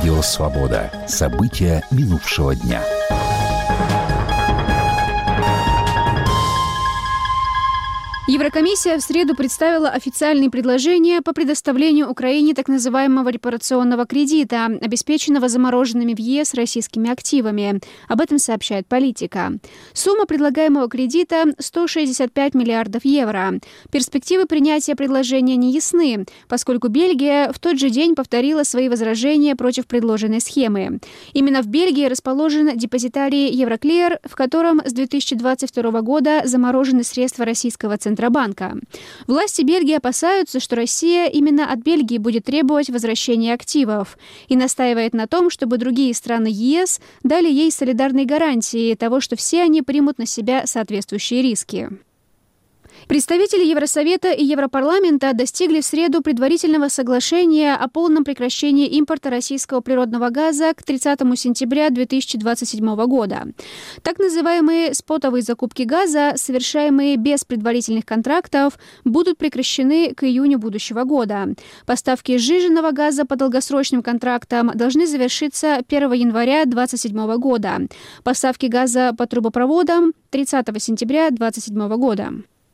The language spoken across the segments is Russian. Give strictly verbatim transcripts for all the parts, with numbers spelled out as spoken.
Радио «Свобода». События минувшего дня. Еврокомиссия в среду представила официальные предложения по предоставлению Украине так называемого репарационного кредита, обеспеченного замороженными в ЕС российскими активами. Об этом сообщает «Политика». Сумма предлагаемого кредита – сто шестьдесят пять миллиардов евро. Перспективы принятия предложения не ясны, поскольку Бельгия в тот же день повторила свои возражения против предложенной схемы. Именно в Бельгии расположен депозитарий Евроклир, в котором с две тысячи двадцать второго года заморожены средства российского Центробанка. Центробанка. Власти Бельгии опасаются, что Россия именно от Бельгии будет требовать возвращения активов и настаивает на том, чтобы другие страны ЕС дали ей солидарные гарантии того, что все они примут на себя соответствующие риски. Представители Евросовета и Европарламента достигли в среду предварительного соглашения о полном прекращении импорта российского природного газа к тридцатому сентября две тысячи двадцать седьмого года. Так называемые спотовые закупки газа, совершаемые без предварительных контрактов, будут прекращены к июню будущего года. Поставки сжиженного газа по долгосрочным контрактам должны завершиться первого января две тысячи двадцать седьмого года. Поставки газа по трубопроводам – тридцатого сентября две тысячи двадцать седьмого года.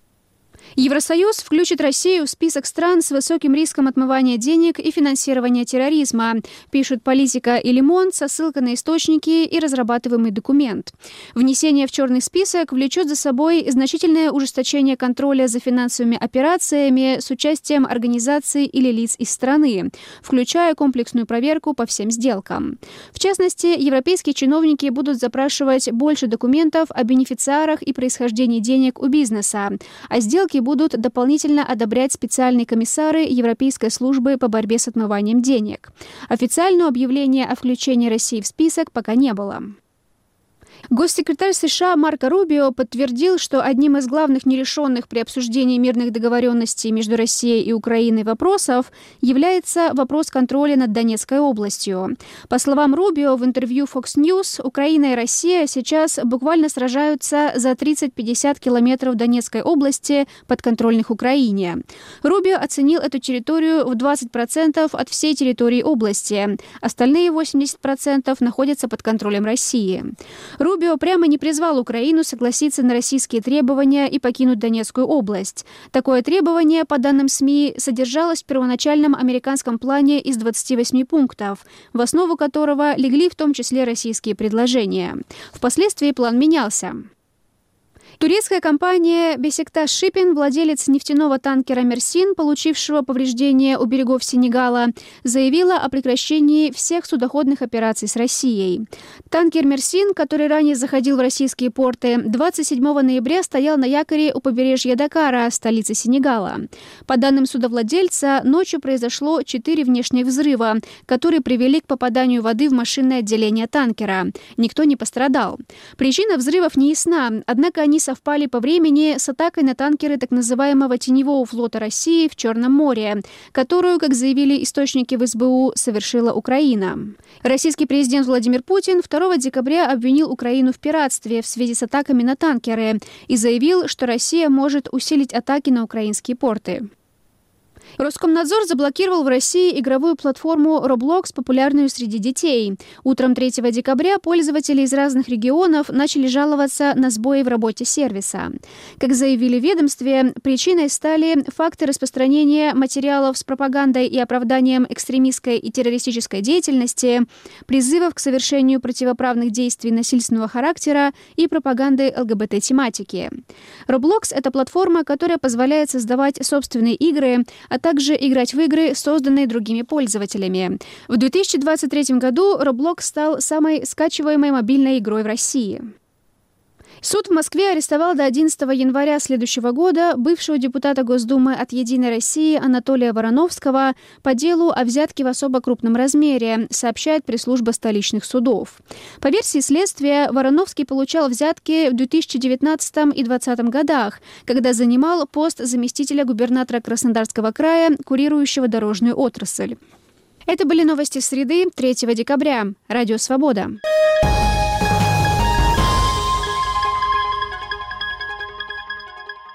Евросоюз включит Россию в список стран с высоким риском отмывания денег и финансирования терроризма, пишут «Политика» и «Le Monde» со ссылкой на источники и разрабатываемый документ. Внесение в черный список влечет за собой значительное ужесточение контроля за финансовыми операциями с участием организаций или лиц из страны, включая комплексную проверку по всем сделкам. В частности, европейские чиновники будут запрашивать больше документов о бенефициарах и происхождении денег у бизнеса, а сделки будут дополнительно одобрять специальные комиссары Европейской службы по борьбе с отмыванием денег. Официального объявления о включении России в список пока не было. Госсекретарь США Марко Рубио подтвердил, что одним из главных нерешенных при обсуждении мирных договоренностей между Россией и Украиной вопросов является вопрос контроля над Донецкой областью. По словам Рубио в интервью Fox News, Украина и Россия сейчас буквально сражаются за тридцать-пятьдесят километров Донецкой области, подконтрольных Украине. Рубио оценил эту территорию в двадцать процентов от всей территории области. Остальные восемьдесят процентов находятся под контролем России. Рубио прямо не призвал Украину согласиться на российские требования и покинуть Донецкую область. Такое требование, по данным СМИ, содержалось в первоначальном американском плане из двадцати восьми пунктов, в основу которого легли в том числе российские предложения. Впоследствии план менялся. Турецкая компания Besiktas Shipping, владелец нефтяного танкера «Мерсин», получившего повреждения у берегов Сенегала, заявила о прекращении всех судоходных операций с Россией. Танкер «Мерсин», который ранее заходил в российские порты, двадцать седьмого ноября стоял на якоре у побережья Дакара, столицы Сенегала. По данным судовладельца, ночью произошло четыре внешних взрыва, которые привели к попаданию воды в машинное отделение танкера. Никто не пострадал. Причина взрывов не ясна, однако они совпали по времени с атакой на танкеры так называемого теневого флота России в Черном море, которую, как заявили источники в эс бэ у, совершила Украина. Российский президент Владимир Путин второго декабря обвинил Украину в пиратстве в связи с атаками на танкеры и заявил, что Россия может усилить атаки на украинские порты. Роскомнадзор заблокировал в России игровую платформу Roblox, популярную среди детей. Утром третьего декабря пользователи из разных регионов начали жаловаться на сбои в работе сервиса. Как заявили в ведомстве, причиной стали факты распространения материалов с пропагандой и оправданием экстремистской и террористической деятельности, призывов к совершению противоправных действий насильственного характера и пропаганды эл гэ бэ тэ-тематики. Roblox – это платформа, которая позволяет создавать собственные игры, а также играть в игры, созданные другими пользователями. В две тысячи двадцать третьем году Roblox стал самой скачиваемой мобильной игрой в России. Суд в Москве арестовал до одиннадцатого января следующего года бывшего депутата Госдумы от «Единой России» Анатолия Вороновского по делу о взятке в особо крупном размере, сообщает пресс-служба столичных судов. По версии следствия, Вороновский получал взятки в две тысячи девятнадцатом и две тысячи двадцатом годах, когда занимал пост заместителя губернатора Краснодарского края, курирующего дорожную отрасль. Это были новости среды, третьего декабря. Радио «Свобода».